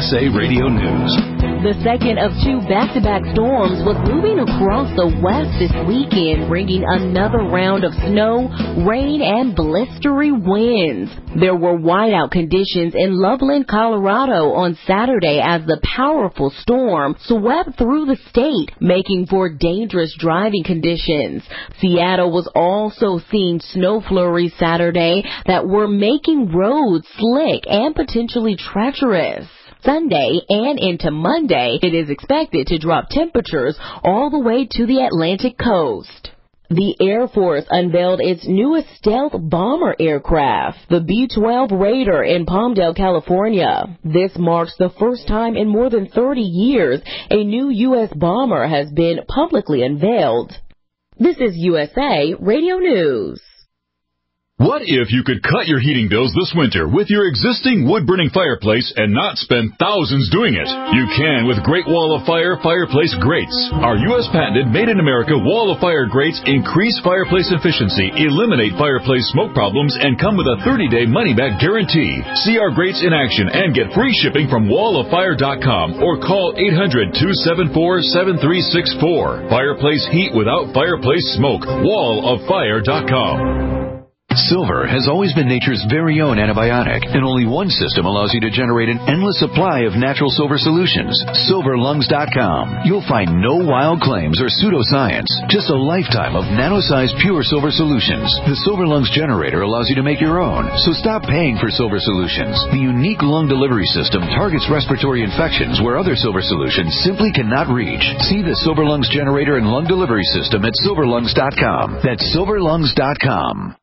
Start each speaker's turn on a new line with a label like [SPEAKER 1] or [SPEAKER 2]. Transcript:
[SPEAKER 1] USA Radio News.
[SPEAKER 2] The second of two back-to-back storms was moving across the west this weekend, bringing another round of snow, rain, and blistery winds. There were whiteout conditions in Loveland, Colorado on Saturday as the powerful storm swept through the state, making for dangerous driving conditions. Seattle was also seeing snow flurries Saturday that were making roads slick and potentially treacherous. Sunday and into Monday, it is expected to drop temperatures all the way to the Atlantic coast. The Air Force unveiled its newest stealth bomber aircraft, the B-12 Raider in Palmdale, California. This marks the first time in more than 30 years a new U.S. bomber has been publicly unveiled. This is USA Radio News.
[SPEAKER 3] What if you could cut your heating bills this winter with your existing wood-burning fireplace and not spend thousands doing it? You can with Great Wall of Fire fireplace grates. Our U.S. patented made-in-America Wall of Fire grates increase fireplace efficiency, eliminate fireplace smoke problems, and come with a 30-day money-back guarantee. See our grates in action and get free shipping from walloffire.com or call 800-274-7364. Fireplace heat without fireplace smoke. walloffire.com.
[SPEAKER 1] Silver has always been nature's very own antibiotic, and only one system allows you to generate an endless supply of natural silver solutions. SilverLungs.com. You'll find no wild claims or pseudoscience, just a lifetime of nano-sized pure silver solutions. The Silver Lungs generator allows you to make your own, so stop paying for silver solutions. The unique lung delivery system targets respiratory infections where other silver solutions simply cannot reach. See the Silver Lungs generator and lung delivery system at SilverLungs.com. That's SilverLungs.com.